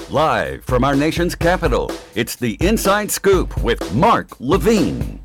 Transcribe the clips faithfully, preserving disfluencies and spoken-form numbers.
Live from our nation's capital, it's the Inside Scoop with Mark Levine.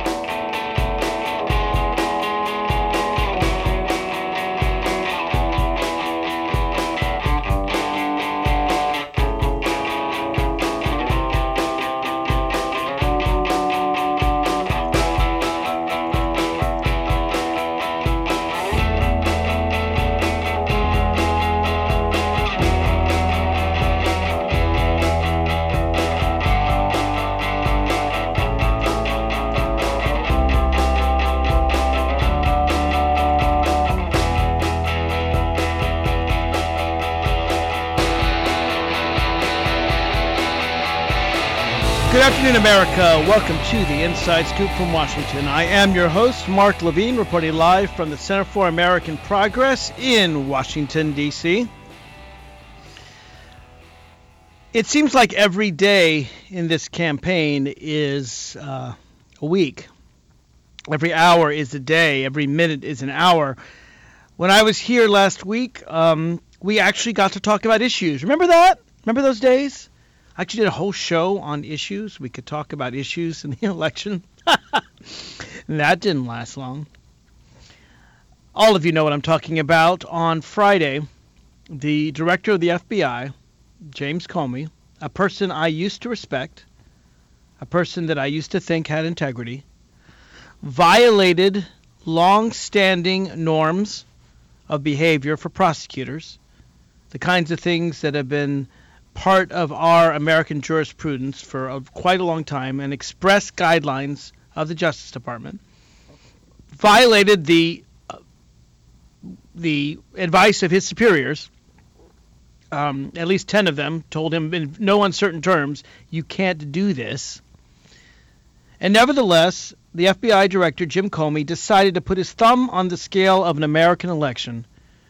Good afternoon, America. Welcome to the Inside Scoop from Washington. I am your host, Mark Levine, reporting live from the Center for American Progress in Washington, D C It seems like every day in this campaign is uh, a week. Every hour is a day. Every minute is an hour. When I was here last week, um, we actually got to talk about issues. Remember that? Remember those days? I actually did a whole show on issues. We could talk about issues in the election. That didn't last long. All of you know what I'm talking about. On Friday, the director of the F B I, James Comey, a person I used to respect, a person that I used to think had integrity, violated long-standing norms of behavior for prosecutors, the kinds of things that have been part of our American jurisprudence for a, quite a long time and express guidelines of the Justice Department, violated the uh, the advice of his superiors. Um, at least ten of them told him in no uncertain terms, you can't do this. And nevertheless, the F B I director, Jim Comey, decided to put his thumb on the scale of an American election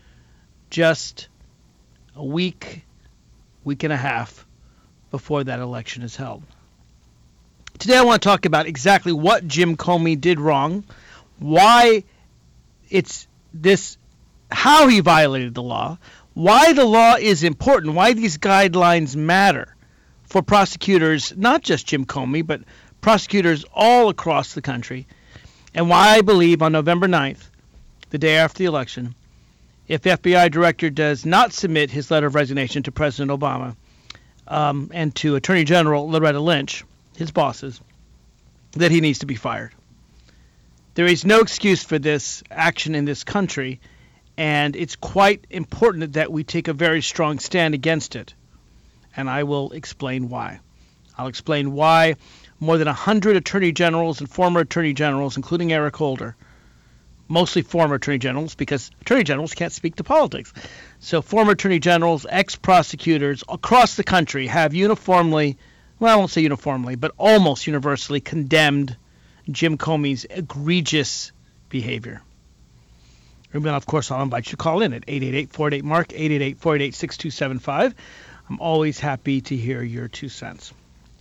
just a week week and a half before that election is held. Today I want to talk about exactly what Jim Comey did wrong, why it's this, how he violated the law, why the law is important, why these guidelines matter for prosecutors, not just Jim Comey, but prosecutors all across the country, and why I believe on November ninth, the day after the election, if F B I director does not submit his letter of resignation to President Obama um, and to Attorney General Loretta Lynch, his bosses, that he needs to be fired. There is no excuse for this action in this country, and it's quite important that we take a very strong stand against it. And I will explain why. I'll explain why more than one hundred attorney generals and former attorney generals, including Eric Holder, mostly former attorney generals, because attorney generals can't speak to politics. So former attorney generals, ex-prosecutors across the country have uniformly, well, I won't say uniformly, but almost universally condemned Jim Comey's egregious behavior. And of course, I'll invite you to call in at eight eight eight, four eight eight, M A R K, eight eight eight, four eight eight, six two seven five. I'm always happy to hear your two cents.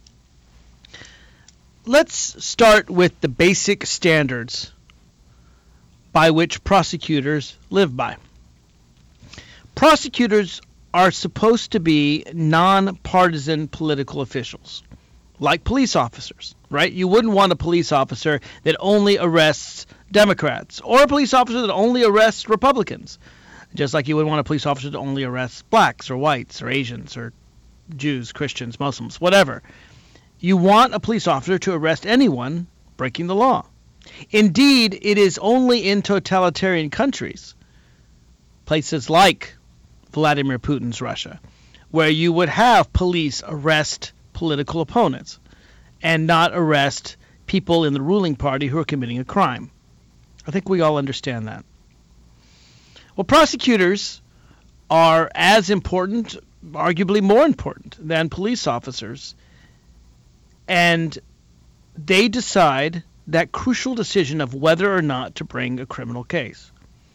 Let's start with the basic standards by which prosecutors live by. Prosecutors are supposed to be nonpartisan political officials, like police officers, right? You wouldn't want a police officer that only arrests Democrats, or a police officer that only arrests Republicans, just like you would want a police officer that only arrests blacks or whites or Asians or Jews, Christians, Muslims, whatever. You want a police officer to arrest anyone breaking the law. Indeed, it is only in totalitarian countries, places like Vladimir Putin's Russia, where you would have police arrest political opponents and not arrest people in the ruling party who are committing a crime. I think we all understand that. Well, prosecutors are as important, arguably more important, than police officers, and they decide that crucial decision of whether or not to bring a criminal case.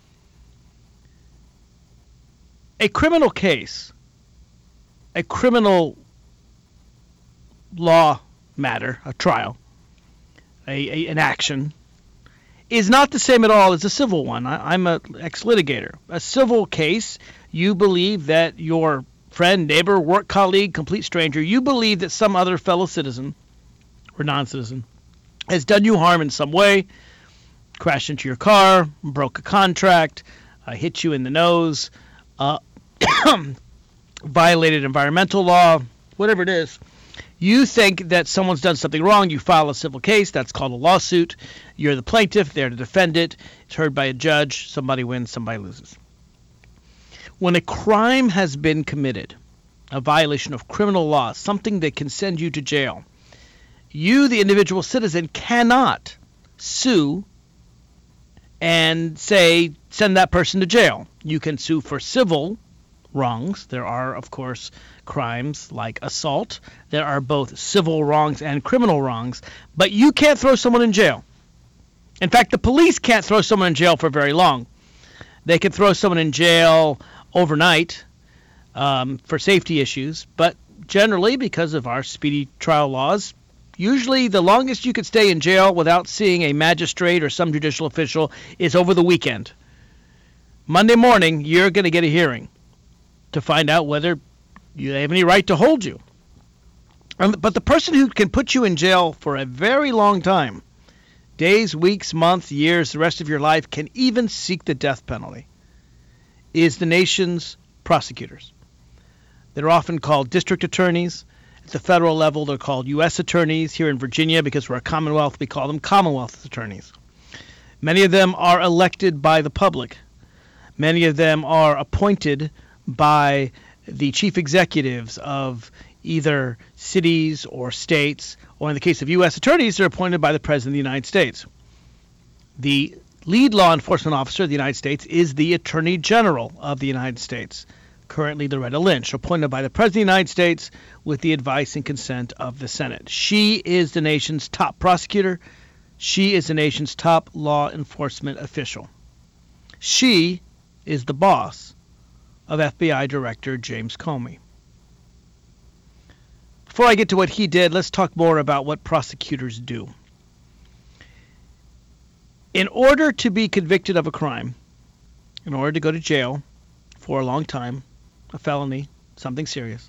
A criminal case, a criminal law matter, a trial, a, a, an action, is not the same at all as a civil one. I, I'm an ex-litigator. A civil case, you believe that your friend, neighbor, work colleague, complete stranger, you believe that some other fellow citizen or non-citizen has done you harm in some way, crashed into your car, broke a contract, uh, hit you in the nose, uh, violated environmental law, whatever it is. You think that someone's done something wrong. You file a civil case. That's called a lawsuit. You're the plaintiff. They're to defend it. It's heard by a judge. Somebody wins, somebody loses. When a crime has been committed, a violation of criminal law, something that can send you to jail, you, the individual citizen, cannot sue and say, send that person to jail. You can sue for civil wrongs. There are, of course, crimes like assault. There are both civil wrongs and criminal wrongs, but you can't throw someone in jail. In fact, the police can't throw someone in jail for very long. They can throw someone in jail overnight um, for safety issues, but generally, because of our speedy trial laws, usually the longest you could stay in jail without seeing a magistrate or some judicial official is over the weekend. Monday morning, you're going to get a hearing to find out whether you have any right to hold you. Um, but the person who can put you in jail for a very long time, days, weeks, months, years, the rest of your life, can even seek the death penalty, is the nation's prosecutors. They're often called district attorneys. At the federal level, they're called U S attorneys. Here in Virginia, because we're a commonwealth, we call them commonwealth attorneys. Many of them are elected by the public. Many of them are appointed by the chief executives of either cities or states, or in the case of U S attorneys, they're appointed by the President of the United States. The lead law enforcement officer of the United States is the Attorney General of the United States, currently Loretta Lynch, appointed by the President of the United States with the advice and consent of the Senate. She is the nation's top prosecutor. She is the nation's top law enforcement official. She is the boss of F B I Director James Comey. Before I get to what he did, let's talk more about what prosecutors do. In order to be convicted of a crime, in order to go to jail for a long time, a felony, something serious,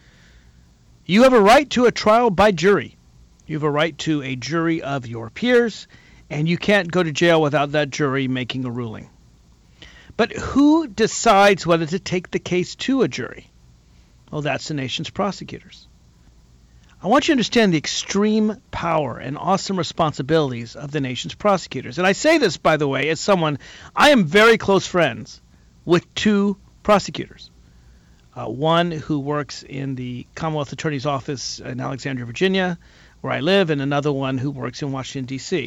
you have a right to a trial by jury. You have a right to a jury of your peers, and you can't go to jail without that jury making a ruling. But who decides whether to take the case to a jury? Well, that's the nation's prosecutors. I want you to understand the extreme power and awesome responsibilities of the nation's prosecutors. And I say this, by the way, as someone, I am very close friends with two prosecutors. Uh, one who works in the Commonwealth Attorney's Office in Alexandria, Virginia, where I live, and another one who works in Washington, D C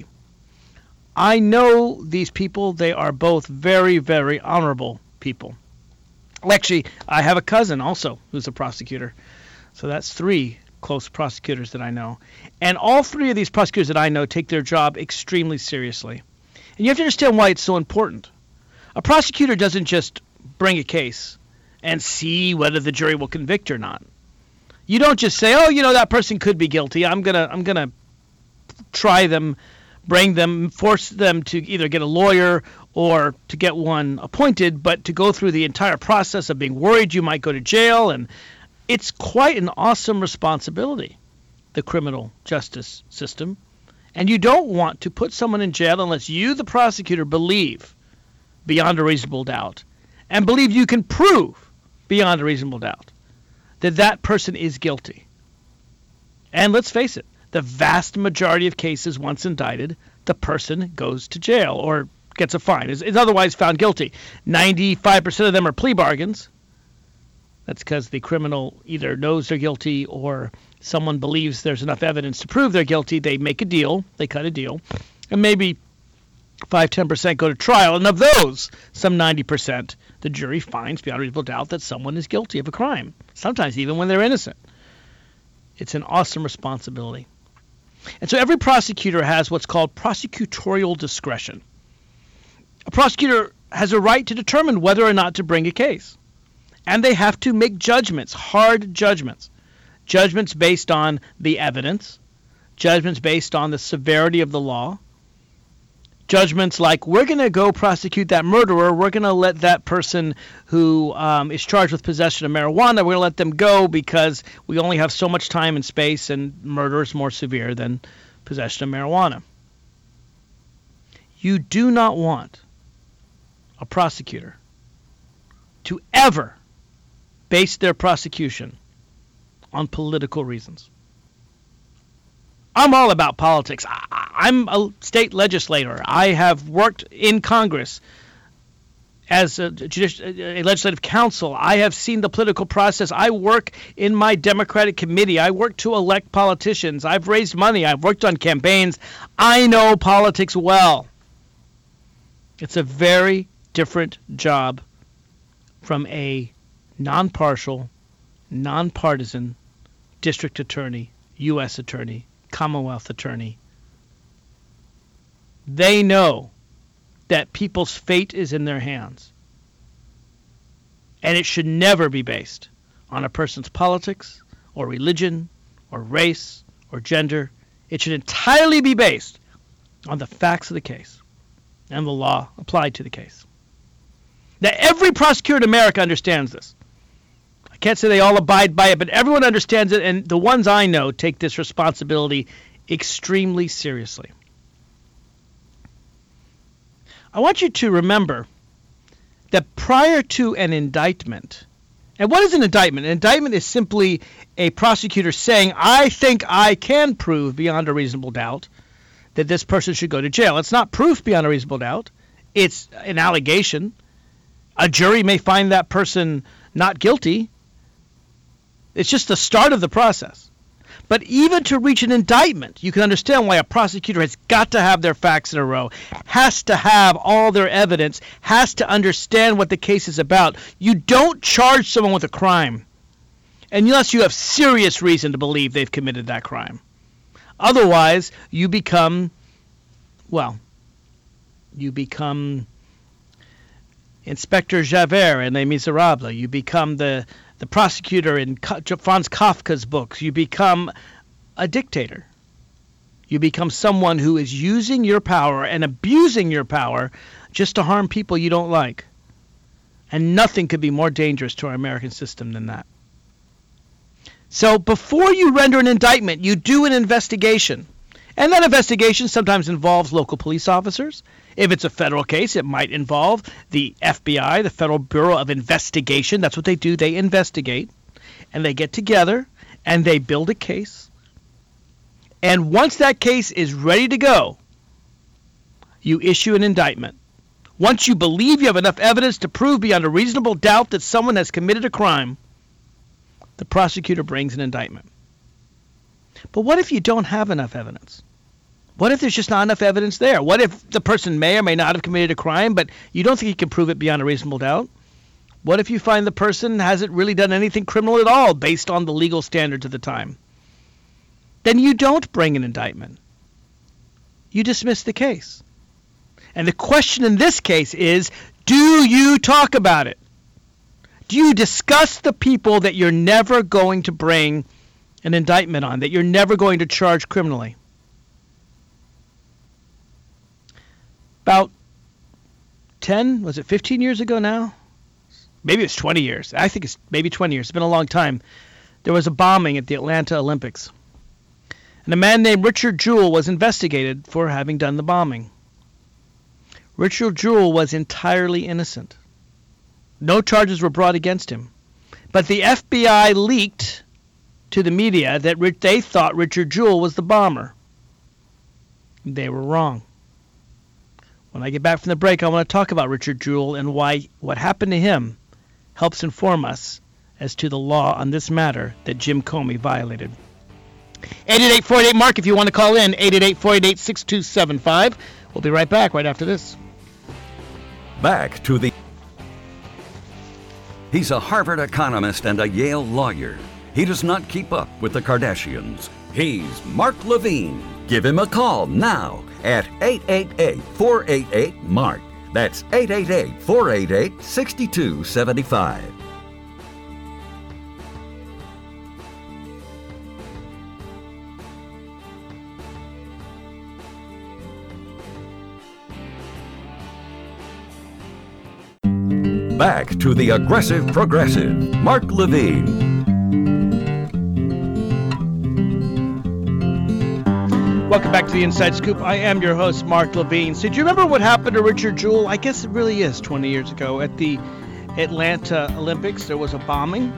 I know these people. They are both very, very honorable people. Actually, I have a cousin also who's a prosecutor. So that's three close prosecutors that I know. And all three of these prosecutors that I know take their job extremely seriously. And you have to understand why it's so important. A prosecutor doesn't just bring a case and see whether the jury will convict or not. You don't just say, oh, you know, that person could be guilty. I'm going to I'm going to try them, bring them, force them to either get a lawyer or to get one appointed, but to go through the entire process of being worried you might go to jail. And it's quite an awesome responsibility, the criminal justice system. And you don't want to put someone in jail unless you, the prosecutor, believe beyond a reasonable doubt, and believe you can prove beyond a reasonable doubt that that person is guilty. And let's face it, the vast majority of cases, once indicted, the person goes to jail or gets a fine, is, is otherwise found guilty. ninety-five percent of them are plea bargains. That's because the criminal either knows they're guilty or someone believes there's enough evidence to prove they're guilty. They make a deal. They cut a deal. And maybe five to ten percent go to trial. And of those, some ninety percent, the jury finds beyond reasonable doubt that someone is guilty of a crime, sometimes even when they're innocent. It's an awesome responsibility. And so every prosecutor has what's called prosecutorial discretion. A prosecutor has a right to determine whether or not to bring a case. And they have to make judgments, hard judgments. Judgments based on the evidence, judgments based on the severity of the law, judgments like, we're going to go prosecute that murderer. We're going to let that person who um, is charged with possession of marijuana, we're going to let them go because we only have so much time and space, and murder is more severe than possession of marijuana. You do not want a prosecutor to ever base their prosecution on political reasons. I'm all about politics. I, I'm a state legislator. I have worked in Congress as a, judici- a legislative counsel. I have seen the political process. I work in my Democratic committee. I work to elect politicians. I've raised money. I've worked on campaigns. I know politics well. It's a very different job from a non-partial, non-partisan district attorney, U S attorney, Commonwealth attorney. They know that people's fate is in their hands. And it should never be based on a person's politics or religion or race or gender. It should entirely be based on the facts of the case and the law applied to the case. Now, every prosecutor in America understands this. I can't say they all abide by it, but everyone understands it, and the ones I know take this responsibility extremely seriously. I want you to remember that prior to an indictment, and what is an indictment? An indictment is simply a prosecutor saying, I think I can prove beyond a reasonable doubt that this person should go to jail. It's not proof beyond a reasonable doubt. It's an allegation. A jury may find that person not guilty. It's just the start of the process. But even to reach an indictment, you can understand why a prosecutor has got to have their facts in a row, has to have all their evidence, has to understand what the case is about. You don't charge someone with a crime unless you have serious reason to believe they've committed that crime. Otherwise, you become, well, you become Inspector Javert in Les Miserables. You become the, the prosecutor in Franz Kafka's books. You become a dictator. You become someone who is using your power and abusing your power just to harm people you don't like. And nothing could be more dangerous to our American system than that. So before you render an indictment, you do an investigation. And that investigation sometimes involves local police officers. If it's a federal case, it might involve the F B I, the Federal Bureau of Investigation. That's what they do. They investigate. And they get together and they build a case. And once that case is ready to go, you issue an indictment. Once you believe you have enough evidence to prove beyond a reasonable doubt that someone has committed a crime, the prosecutor brings an indictment. But what if you don't have enough evidence? What if there's just not enough evidence there? What if the person may or may not have committed a crime, but you don't think you can prove it beyond a reasonable doubt? What if you find the person hasn't really done anything criminal at all based on the legal standards of the time? Then you don't bring an indictment. You dismiss the case. And the question in this case is, do you talk about it? Do you discuss the people that you're never going to bring an indictment on, that you're never going to charge criminally? About ten, was it fifteen years ago now? Maybe it's twenty years. I think it's maybe twenty years. It's been a long time. There was a bombing at the Atlanta Olympics. And a man named Richard Jewell was investigated for having done the bombing. Richard Jewell was entirely innocent. No charges were brought against him. But the F B I leaked to the media that they thought Richard Jewell was the bomber. They were wrong. When I get back from the break, I want to talk about Richard Jewell and why what happened to him helps inform us as to the law on this matter that Jim Comey violated. eight eight eight, four eight eight, Mark if you want to call in. eight eight eight, four eight eight, six two seven five. We'll be right back right after this. Back to the... He's a Harvard economist and a Yale lawyer. He does not keep up with the Kardashians. He's Mark Levine. Give him a call now at eight eight eight, four eight eight, MARK. That's eight eight eight, four eight eight, six two seven five. back to the aggressive progressive, Mark Levine. Welcome back to the Inside Scoop. I am your host, Mark Levine. So do you remember what happened to Richard Jewell? I guess it really is twenty years ago at the Atlanta Olympics. There was a bombing,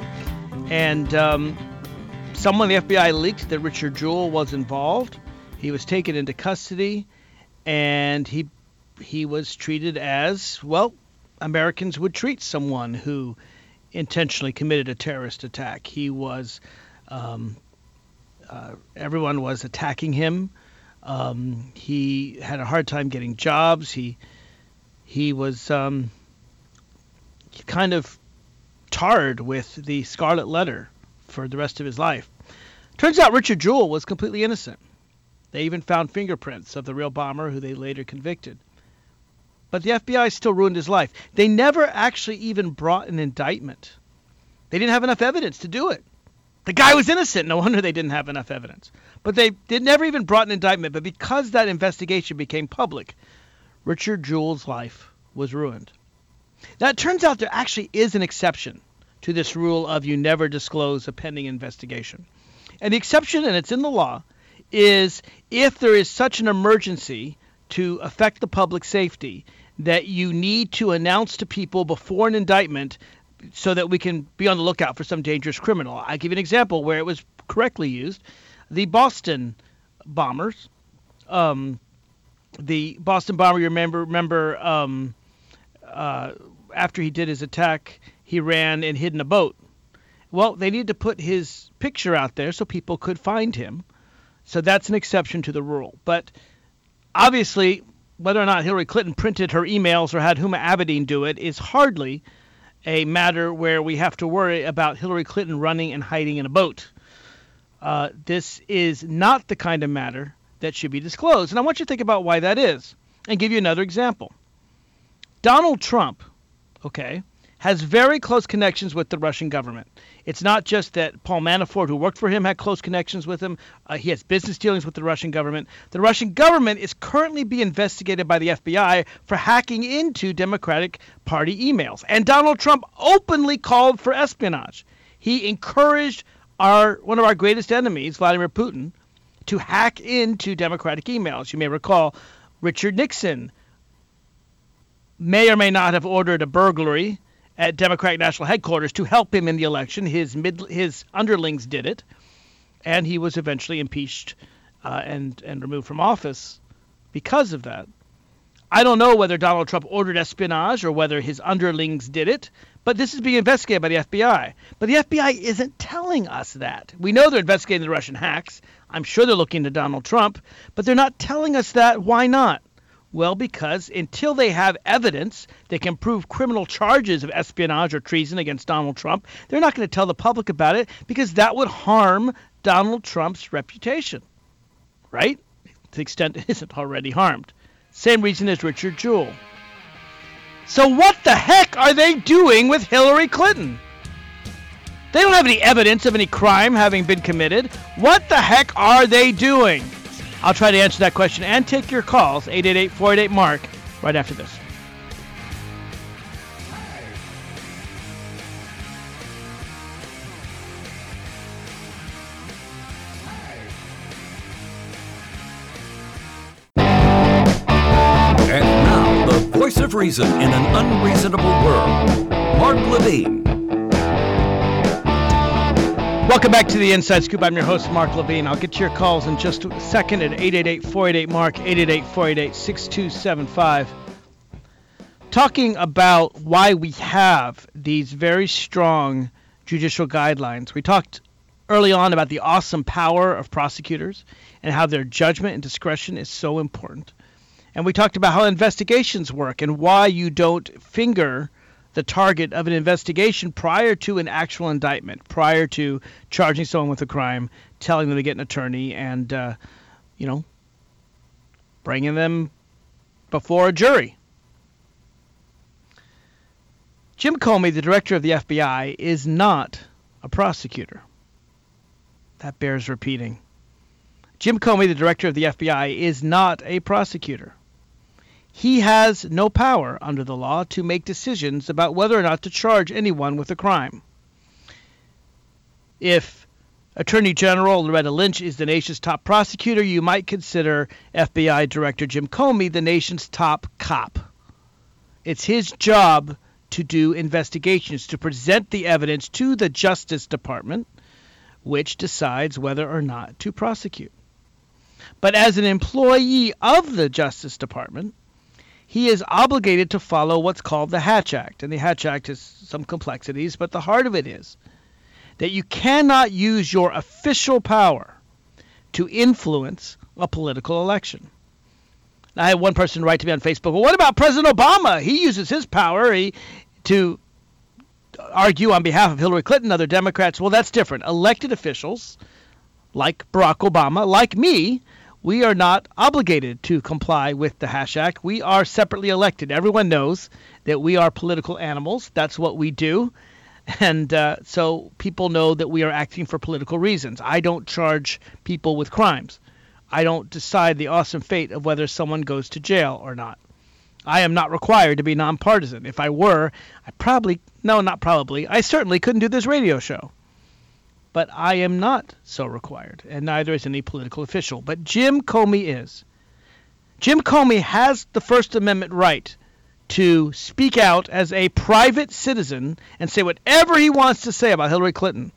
and um, someone in the F B I leaked that Richard Jewell was involved. He was taken into custody, and he he was treated as, well, Americans would treat someone who intentionally committed a terrorist attack. He was... Um, Uh, everyone was attacking him. Um, he had a hard time getting jobs. He he was um, kind of tarred with the scarlet letter for the rest of his life. Turns out Richard Jewell was completely innocent. They even found fingerprints of the real bomber, who they later convicted. But the F B I still ruined his life. They never actually even brought an indictment. They didn't have enough evidence to do it. The guy was innocent. No wonder they didn't have enough evidence. But they did never even brought an indictment. But because that investigation became public, Richard Jewell's life was ruined. Now, it turns out there actually is an exception to this rule of you never disclose a pending investigation. And the exception, and it's in the law, is if there is such an emergency to affect the public safety that you need to announce to people before an indictment so that we can be on the lookout for some dangerous criminal. I'll give you an example where it was correctly used. The Boston bombers, um, the Boston bomber, you remember, remember um, uh, after he did his attack, he ran and hid in a boat. Well, they needed to put his picture out there so people could find him. So that's an exception to the rule. But obviously, whether or not Hillary Clinton printed her emails or had Huma Abedin do it is hardly a matter where we have to worry about Hillary Clinton running and hiding in a boat. Uh, this is not the kind of matter that should be disclosed. And I want you to think about why that is and give you another example. Donald Trump, okay, has very close connections with the Russian government. It's not just that Paul Manafort, who worked for him, had close connections with him. Uh, he has business dealings with the Russian government. The Russian government is currently being investigated by the F B I for hacking into Democratic Party emails. And Donald Trump openly called for espionage. He encouraged our one of our greatest enemies, Vladimir Putin, to hack into Democratic emails. You may recall Richard Nixon may or may not have ordered a burglary at Democratic National Headquarters to help him in the election. His mid, his underlings did it, and he was eventually impeached uh, and, and removed from office because of that. I don't know whether Donald Trump ordered espionage or whether his underlings did it, but this is being investigated by the F B I. But the F B I isn't telling us that. We know they're investigating the Russian hacks. I'm sure they're looking to Donald Trump, but they're not telling us that. Why not? Well, because until they have evidence that can prove criminal charges of espionage or treason against Donald Trump, they're not going to tell the public about it because that would harm Donald Trump's reputation, right? To the extent it isn't already harmed. Same reason as Richard Jewell. So what the heck are they doing with Hillary Clinton? They don't have any evidence of any crime having been committed. What the heck are they doing? I'll try to answer that question and take your calls, eight eight eight, four eight eight, MARK, right after this. And now, the voice of reason in an unreasonable world, Mark Levine. Welcome back to the Inside Scoop. I'm your host, Mark Levine. I'll get to your calls in just a second at eight eight eight, four eight eight, MARK, eight eight eight, four eight eight, six two seven five. Talking about why we have these very strong judicial guidelines. We talked early on about the awesome power of prosecutors and how their judgment and discretion is so important. And we talked about how investigations work and why you don't finger the target of an investigation prior to an actual indictment, prior to charging someone with a crime, telling them to get an attorney, and, uh, you know, bringing them before a jury. Jim Comey, the director of the F B I, is not a prosecutor. That bears repeating. Jim Comey, the director of the F B I, is not a prosecutor. he has no power under the law to make decisions about whether or not to charge anyone with a crime. If Attorney General Loretta Lynch is the nation's top prosecutor, you might consider F B I Director Jim Comey the nation's top cop. It's his job to do investigations, to present the evidence to the Justice Department, which decides whether or not to prosecute. But as an employee of the Justice Department, he is obligated to follow what's called the Hatch Act. And the Hatch Act has some complexities, but the heart of it is that you cannot use your official power to influence a political election. I had one person write to me on Facebook, well, what about President Obama? He uses his power he, to argue on behalf of Hillary Clinton and other Democrats. Well, that's different. Elected officials, like Barack Obama, like me, we are not obligated to comply with the Hatch Act. We are separately elected. Everyone knows that we are political animals. That's what we do. And uh, so people know that we are acting for political reasons. I don't charge people with crimes. I don't decide the awesome fate of whether someone goes to jail or not. I am not required to be nonpartisan. If I were, I probably, no, not probably, I certainly couldn't do this radio show. But I am not so required, and neither is any political official. But Jim Comey is. Jim Comey has the First Amendment right to speak out as a private citizen and say whatever he wants to say about Hillary Clinton.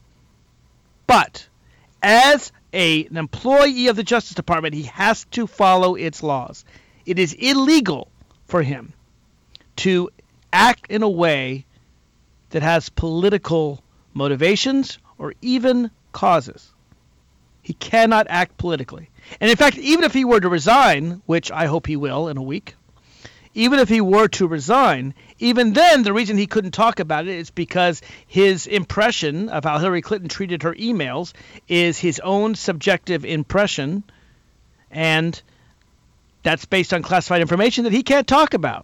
But as a, an employee of the Justice Department, he has to follow its laws. It is illegal for him to act in a way that has political motivations or even causes. He cannot act politically. And in fact, even if he were to resign, which I hope he will in a week, even if he were to resign, even then the reason he couldn't talk about it is because his impression of how Hillary Clinton treated her emails is his own subjective impression, and that's based on classified information that he can't talk about.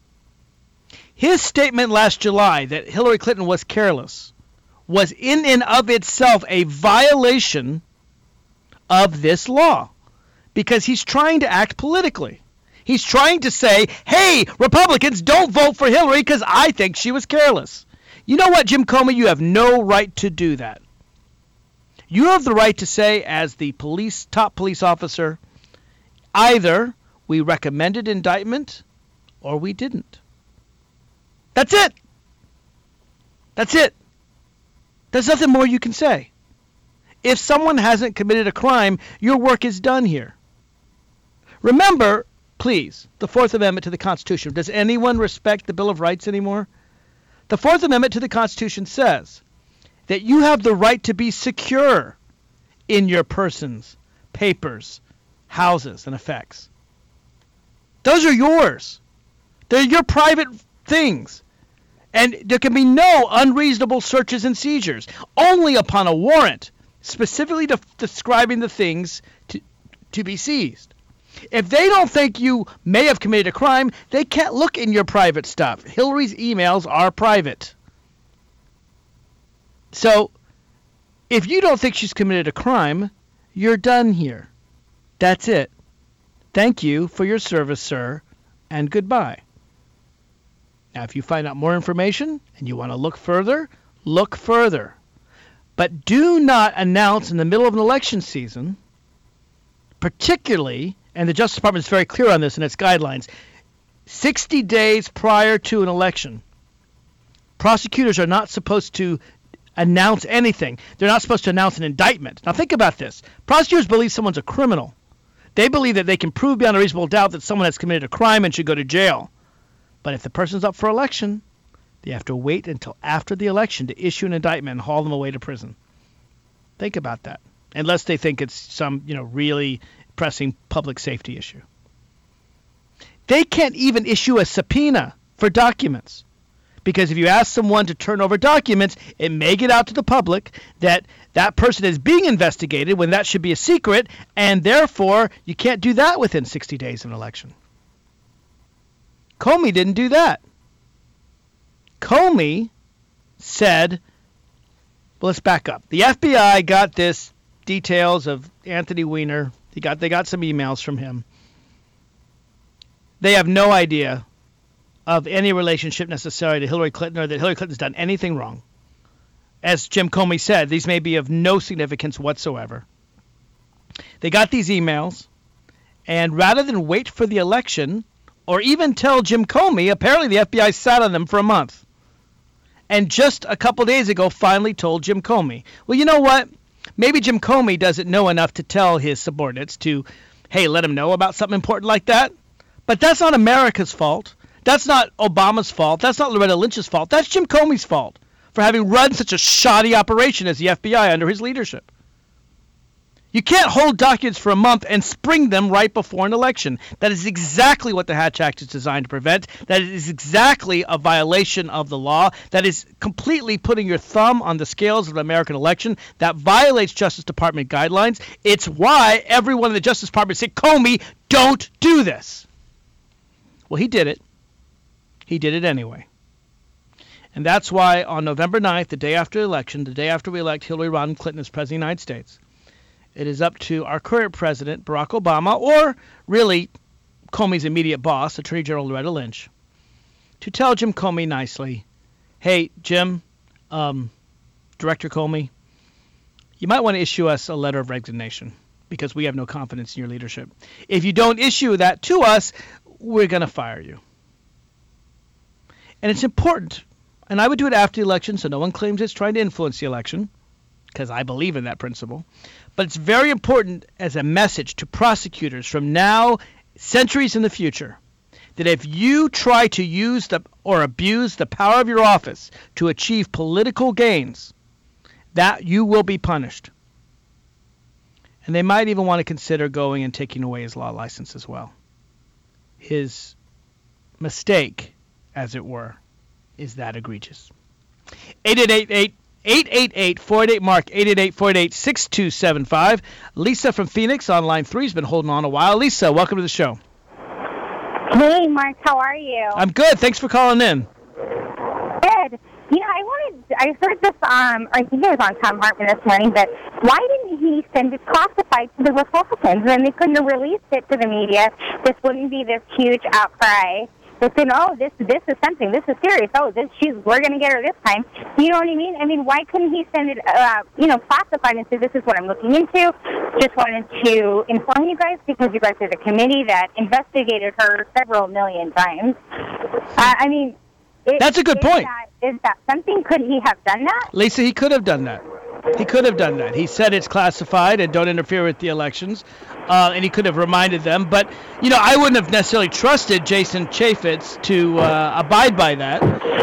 His statement last July that Hillary Clinton was careless was in and of itself a violation of this law because he's trying to act politically. He's trying to say, hey, Republicans, don't vote for Hillary because I think she was careless. You know what, Jim Comey? You have no right to do that. You have the right to say, as the police top police officer, either we recommended indictment or we didn't. That's it. That's it. There's nothing more you can say. If someone hasn't committed a crime, your work is done here. Remember, please, the Fourth Amendment to the Constitution. Does anyone respect the Bill of Rights anymore? The Fourth Amendment to the Constitution says that you have the right to be secure in your persons, papers, houses, and effects. Those are yours. They're your private things. And there can be no unreasonable searches and seizures, only upon a warrant, specifically de- describing the things to, to be seized. If they don't think you may have committed a crime, they can't look in your private stuff. Hillary's emails are private. So, if you don't think she's committed a crime, you're done here. That's it. Thank you for your service, sir, and goodbye. Now, if you find out more information and you want to look further, look further. But do not announce in the middle of an election season, particularly, and the Justice Department is very clear on this in its guidelines, sixty days prior to an election, prosecutors are not supposed to announce anything. They're not supposed to announce an indictment. Now, think about this. Prosecutors believe someone's a criminal. They believe that they can prove beyond a reasonable doubt that someone has committed a crime and should go to jail. But if the person's up for election, they have to wait until after the election to issue an indictment and haul them away to prison. Think about that. Unless they think it's some, you know, really pressing public safety issue. They can't even issue a subpoena for documents. Because if you ask someone to turn over documents, it may get out to the public that that person is being investigated when that should be a secret, and therefore you can't do that within sixty days of an election. Comey didn't do that. Comey said, well, let's back up. The F B I got this details of Anthony Weiner. He got, they got some emails from him. They have no idea of any relationship necessary to Hillary Clinton or that Hillary Clinton's done anything wrong. As Jim Comey said, these may be of no significance whatsoever. They got these emails, and rather than wait for the election or even tell Jim Comey, apparently the F B I sat on them for a month. And just a couple days ago finally told Jim Comey. Well, you know what? Maybe Jim Comey doesn't know enough to tell his subordinates to, hey, let him know about something important like that. But that's not America's fault. That's not Obama's fault. That's not Loretta Lynch's fault. That's Jim Comey's fault for having run such a shoddy operation as the F B I under his leadership. You can't hold documents for a month and spring them right before an election. That is exactly what the Hatch Act is designed to prevent. That is exactly a violation of the law. That is completely putting your thumb on the scales of an American election. That violates Justice Department guidelines. It's why everyone in the Justice Department said, Comey, don't do this. Well, he did it. He did it anyway. And that's why on November ninth, the day after the election, the day after we elect Hillary Rodham Clinton as President of the United States, it is up to our current president, Barack Obama, or really Comey's immediate boss, Attorney General Loretta Lynch, to tell Jim Comey nicely, hey, Jim, um, Director Comey, you might want to issue us a letter of resignation because we have no confidence in your leadership. If you don't issue that to us, we're going to fire you. And it's important, and I would do it after the election so no one claims it's trying to influence the election, because I believe in that principle. But it's very important as a message to prosecutors from now, centuries in the future, that if you try to use the or abuse the power of your office to achieve political gains, that you will be punished. And they might even want to consider going and taking away his law license as well. His mistake, as it were, is that egregious. eight eight eight, eight eight eight, four eight eight, MARK, eight eight eight, four eight eight, six two seven five. Lisa from Phoenix on line three has been holding on a while. Lisa, welcome to the show. Hey, Mark, how are you? I'm good. Thanks for calling in. Good. You know, I wanted, I heard this, um, I think it was on Tom Hartman this morning, but why didn't he send it classified to the Republicans? Then they couldn't have released it to the media. This wouldn't be this huge outcry. They said, oh, this this is something. This is serious. Oh, this she's we're going to get her this time. You know what I mean? I mean, why couldn't he send it, uh, you know, classified and say, this is what I'm looking into? Just wanted to inform you guys because you guys are the committee that investigated her several million times. Uh, I mean, it, that's a good is point. That, is that something? Could he have done that? Lisa, he could have done that. He could have done that. He said it's classified and don't interfere with the elections, uh, and he could have reminded them. But, you know, I wouldn't have necessarily trusted Jason Chaffetz to uh, abide by that.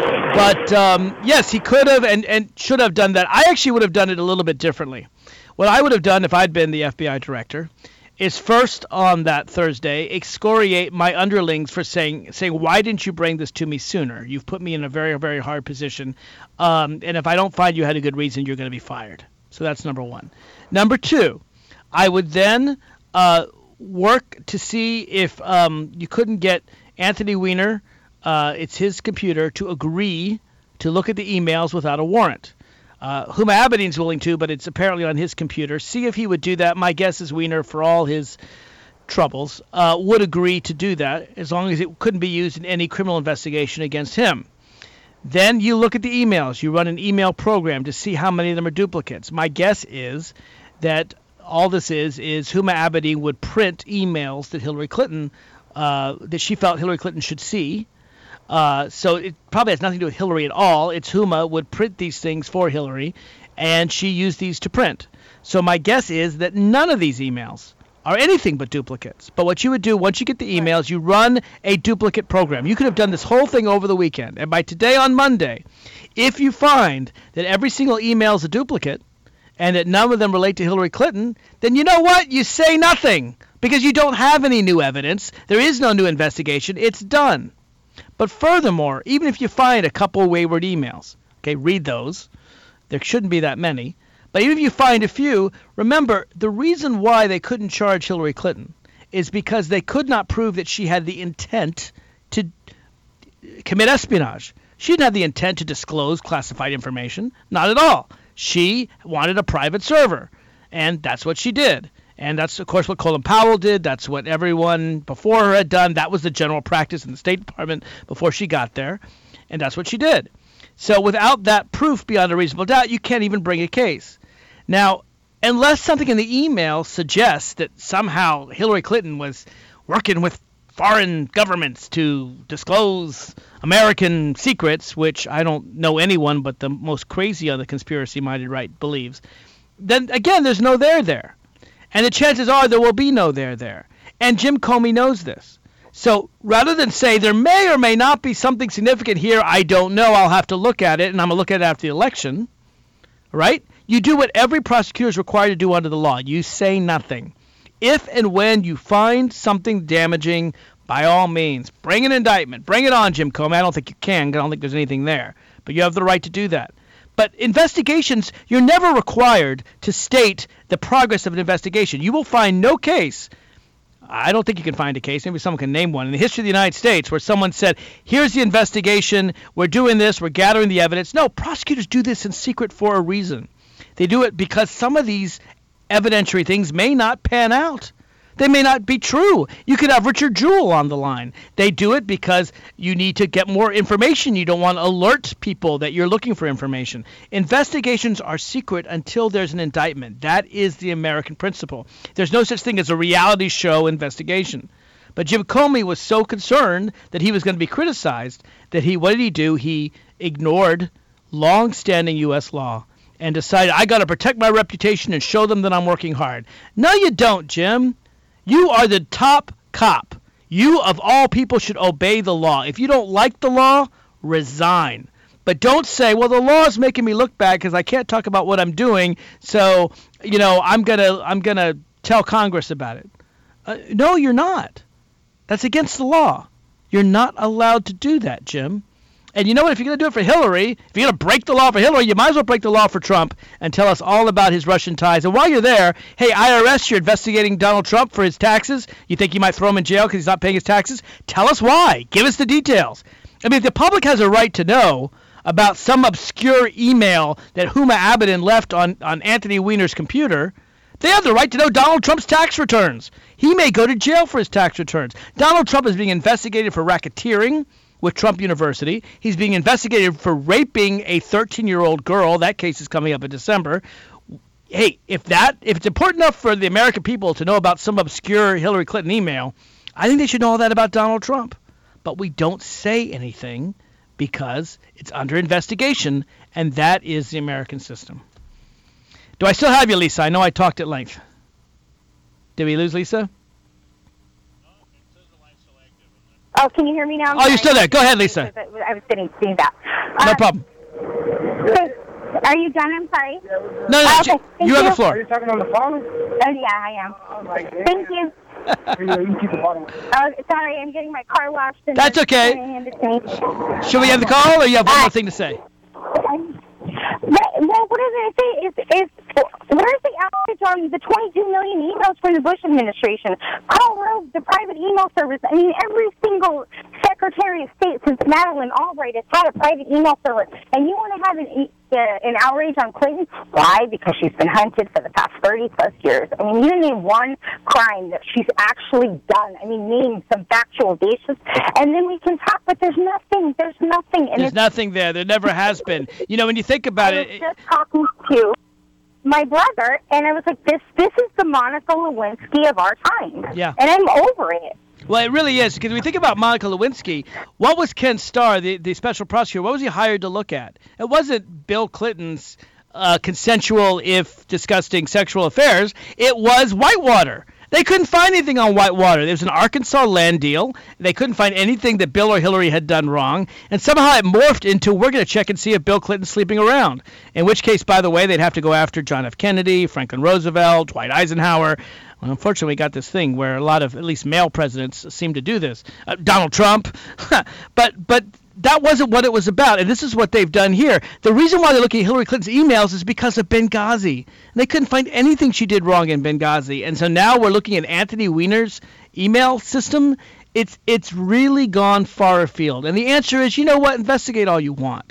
But, um, yes, he could have and, and should have done that. I actually would have done it a little bit differently. What I would have done if I'd been the F B I director is first on that Thursday excoriate my underlings for saying, saying, why didn't you bring this to me sooner? You've put me in a very, very hard position. Um, and if I don't find you had a good reason, you're going to be fired. So that's number one. Number two, I would then uh, work to see if um, you couldn't get Anthony Weiner, uh, it's his computer, to agree to look at the emails without a warrant. Uh, Huma Abedin's willing to, but it's apparently on his computer. See if he would do that. My guess is Weiner, for all his troubles, uh, would agree to do that as long as it couldn't be used in any criminal investigation against him. Then you look at the emails. You run an email program to see how many of them are duplicates. My guess is that all this is is Huma Abedin would print emails that Hillary Clinton, uh, that she felt Hillary Clinton should see. Uh, so it probably has nothing to do with Hillary at all. It's Huma would print these things for Hillary, and she used these to print. So my guess is that none of these emails are anything but duplicates. But what you would do, once you get the emails, you run a duplicate program. You could have done this whole thing over the weekend. And by today on Monday, if you find that every single email is a duplicate and that none of them relate to Hillary Clinton, then you know what? You say nothing because you don't have any new evidence. There is no new investigation. It's done. But furthermore, even if you find a couple wayward emails, okay, read those. There shouldn't be that many. But even if you find a few, remember, the reason why they couldn't charge Hillary Clinton is because they could not prove that she had the intent to commit espionage. She didn't have the intent to disclose classified information. Not at all. She wanted a private server, and that's what she did. And that's, of course, what Colin Powell did. That's what everyone before her had done. That was the general practice in the State Department before she got there. And that's what she did. So without that proof beyond a reasonable doubt, you can't even bring a case. Now, unless something in the email suggests that somehow Hillary Clinton was working with foreign governments to disclose American secrets, which I don't know anyone but the most crazy on the conspiracy-minded right believes, then again, there's no there there. And the chances are there will be no there there. And Jim Comey knows this. So rather than say there may or may not be something significant here, I don't know, I'll have to look at it, and I'm going to look at it after the election, right? You do what every prosecutor is required to do under the law. You say nothing. If and when you find something damaging, by all means, bring an indictment. Bring it on, Jim Comey. I don't think you can, because I don't think there's anything there. But you have the right to do that. But investigations, you're never required to state the progress of an investigation. You will find no case. I don't think you can find a case. Maybe someone can name one in the history of the United States where someone said, here's the investigation. We're doing this. We're gathering the evidence. No, prosecutors do this in secret for a reason. They do it because some of these evidentiary things may not pan out. They may not be true. You could have Richard Jewell on the line. They do it because you need to get more information. You don't want to alert people that you're looking for information. Investigations are secret until there's an indictment. That is the American principle. There's no such thing as a reality show investigation. But Jim Comey was so concerned that he was going to be criticized that he, what did he do? He ignored long-standing U S law and decided, I got to protect my reputation and show them that I'm working hard. No, you don't, Jim. You are the top cop. You, of all people, should obey the law. If you don't like the law, resign. But don't say, well, the law is making me look bad because I can't talk about what I'm doing, so, you know, I'm gonna I'm gonna tell Congress about it. Uh, no, you're not. That's against the law. You're not allowed to do that, Jim. And you know what? If you're going to do it for Hillary, if you're going to break the law for Hillary, you might as well break the law for Trump and tell us all about his Russian ties. And while you're there, hey, I R S, you're investigating Donald Trump for his taxes. You think you might throw him in jail because he's not paying his taxes? Tell us why. Give us the details. I mean, if the public has a right to know about some obscure email that Huma Abedin left on, on Anthony Weiner's computer, they have the right to know Donald Trump's tax returns. He may go to jail for his tax returns. Donald Trump is being investigated for racketeering with Trump University. He's being investigated for raping a thirteen-year-old girl. That case is coming up in December. Hey, if that if it's important enough for the American people to know about some obscure Hillary Clinton email, I think they should know all that about Donald Trump. But we don't say anything because it's under investigation, and that is the American system. Do I still have you, Lisa? I know I talked at length. Did we lose Lisa? Oh, can you hear me now? I'm oh, you're sorry. still there. Go ahead, Lisa. I was sitting, sitting down. No Uh, problem. so, are you done? I'm sorry. No, no, Oh, you, okay. Thank you have you. the floor. Are you talking on the phone? Oh, yeah, I am. Thank you. Yeah, you can keep the bottom. Oh, sorry, I'm getting my car washed. And That's they're okay. turning into me. Should we end the call, or you have one more thing to say? Um, Well, what I was going to say is, is where's the outrage on the twenty-two million emails from the Bush administration? Karl Rove, the private email service. I mean, every single Secretary of State since Madeleine Albright has had a private email service. And you want to have an, uh, an outrage on Clinton? Why? Because she's been hunted for the past thirty plus years. I mean, you didn't name one crime that she's actually done. I mean, name some factual basis. And then we can talk, but there's nothing. There's nothing. And There's it's, nothing there. There never has been. You know, when you think about I it, was just talking to my brother, and I was like, this this is the Monica Lewinsky of our time. Yeah. And I'm over it. well, it really is, because we think about Monica Lewinsky. What was Ken Starr, the, the special prosecutor, what was he hired to look at? It wasn't Bill Clinton's uh, consensual, if disgusting, sexual affairs. It was Whitewater. They couldn't find anything on Whitewater. There was an Arkansas land deal. They couldn't find anything that Bill or Hillary had done wrong. And somehow it morphed into, we're going to check and see if Bill Clinton's sleeping around. In which case, by the way, they'd have to go after John F. Kennedy, Franklin Roosevelt, Dwight Eisenhower. Well, unfortunately, we got this thing where a lot of, at least male presidents, seem to do this. Uh, Donald Trump. but but that wasn't what it was about, and this is what they've done here. The reason why they're looking at Hillary Clinton's emails is because of Benghazi. They couldn't find anything she did wrong in Benghazi, and so now we're looking at Anthony Weiner's email system. It's it's really gone far afield, and the answer is, you know what, investigate all you want.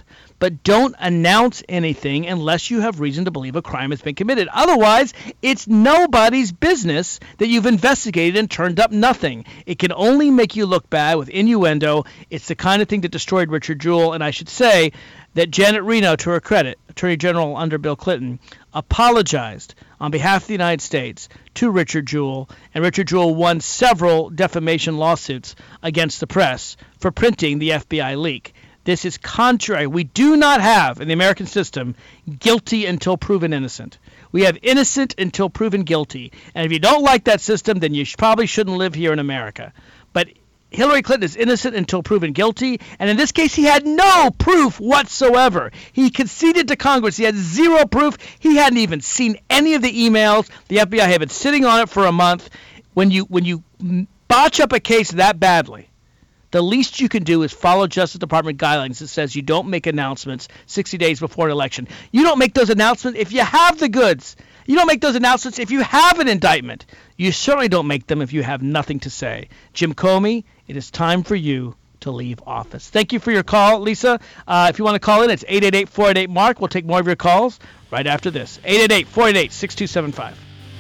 but don't announce anything unless you have reason to believe a crime has been committed. Otherwise, it's nobody's business that you've investigated and turned up nothing. It can only make you look bad with innuendo. It's the kind of thing that destroyed Richard Jewell, and I should say that Janet Reno, to her credit, Attorney General under Bill Clinton, apologized on behalf of the United States to Richard Jewell, and Richard Jewell won several defamation lawsuits against the press for printing the F B I leak. This is contrary. We do not have, in the American system, guilty until proven innocent. We have innocent until proven guilty. And if you don't like that system, then you sh- probably shouldn't live here in America. But Hillary Clinton is innocent until proven guilty, and in this case, he had no proof whatsoever. He conceded to Congress. He had zero proof. He hadn't even seen any of the emails. The F B I had been sitting on it for a month. When you when you botch up a case that badly, the least you can do is follow Justice Department guidelines that says you don't make announcements sixty days before an election. You don't make those announcements if you have the goods. You don't make those announcements if you have an indictment. You certainly don't make them if you have nothing to say. Jim Comey, it is time for you to leave office. Thank you for your call, Lisa. Uh, if you want to call in, it's eight eight eight, four eight eight, M A R K. We'll take more of your calls right after this. eight eight eight, four eight eight, six two seven five.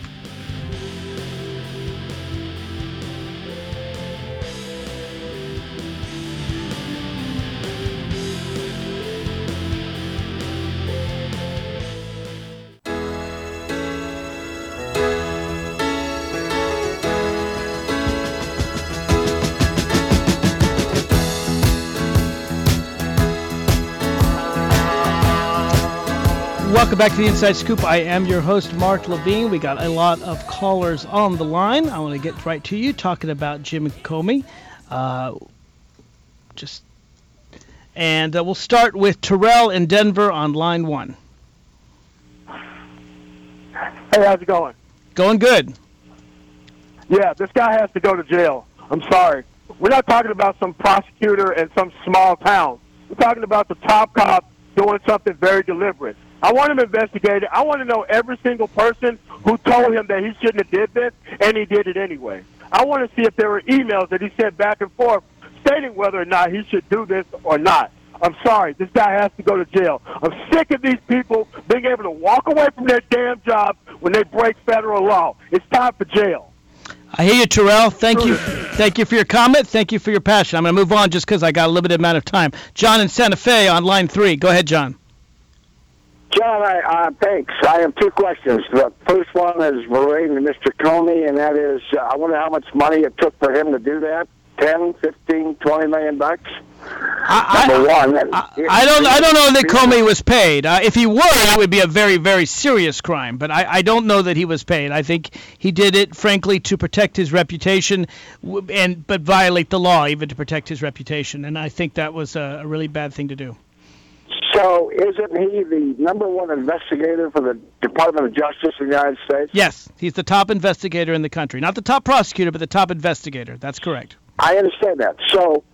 Welcome back to the Inside Scoop. I am your host, Mark Levine. We got a lot of callers on the line. I want to get right to you, talking about Jim Comey. Uh, just, and uh, we'll start with Terrell in Denver on line one. Hey, how's it going? Going good. Yeah, this guy has to go to jail. I'm sorry. We're not talking about some prosecutor in some small town. We're talking about the top cop doing something very deliberate. I want him investigated. I want to know every single person who told him that he shouldn't have did this, and he did it anyway. I want to see if there were emails that he sent back and forth stating whether or not he should do this or not. I'm sorry. This guy has to go to jail. I'm sick of these people being able to walk away from their damn job when they break federal law. It's time for jail. I hear you, Terrell. Thank you. Thank you for your comment. Thank you for your passion. I'm going to move on just because I got a limited amount of time. John in Santa Fe on line three. Go ahead, John. John, I, uh, thanks. I have two questions. The first one is relating to Mister Comey, and that is, uh, I wonder how much money it took for him to do that. Ten, fifteen, twenty million bucks. I, Number one. I, I, I don't. I don't know that Comey was paid. Uh, if he were, it would be a very, very serious crime. But I, I don't know that he was paid. I think he did it, frankly, to protect his reputation, and but violate the law even to protect his reputation. And I think that was a, a really bad thing to do. So isn't he the number one investigator for the Department of Justice in the United States? Yes, he's the top investigator in the country. Not the top prosecutor, but the top investigator. That's correct. I understand that. So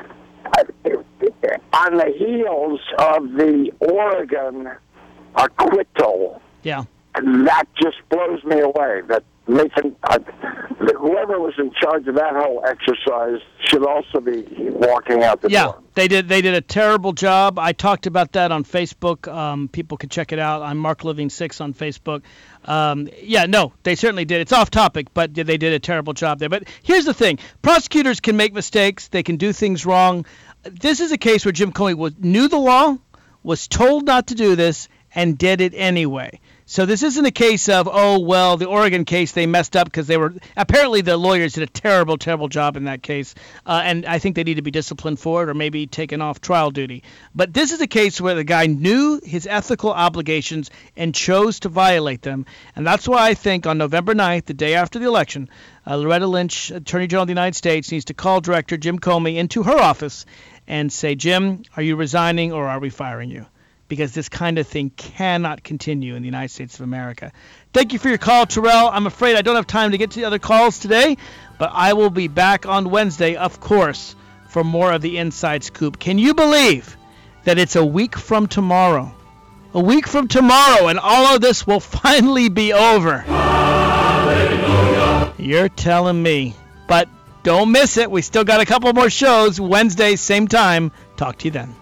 on the heels of the Oregon acquittal, yeah, that just blows me away. That Nathan, uh, whoever was in charge of that whole exercise should also be walking out the yeah, door. Yeah, they did. They did a terrible job. I talked about that on Facebook. Um, people can check it out. I'm Mark Levine six on Facebook. Um, yeah, no, they certainly did. It's off topic, but they did a terrible job there. But here's the thing: prosecutors can make mistakes. They can do things wrong. This is a case where Jim Comey was knew the law, was told not to do this, and did it anyway. So this isn't a case of, oh, well, the Oregon case, they messed up because they were – apparently the lawyers did a terrible, terrible job in that case, uh, and I think they need to be disciplined for it or maybe taken off trial duty. But this is a case where the guy knew his ethical obligations and chose to violate them, and that's why I think on November ninth, the day after the election, uh, Loretta Lynch, Attorney General of the United States, needs to call Director Jim Comey into her office and say, Jim, are you resigning or are we firing you? Because this kind of thing cannot continue in the United States of America. Thank you for your call, Terrell. I'm afraid I don't have time to get to the other calls today, but I will be back on Wednesday, of course, for more of the Inside Scoop. Can you believe that it's a week from tomorrow? A week from tomorrow, and all of this will finally be over. Hallelujah. You're telling me. But don't miss it. We still got a couple more shows. Wednesday, same time. Talk to you then.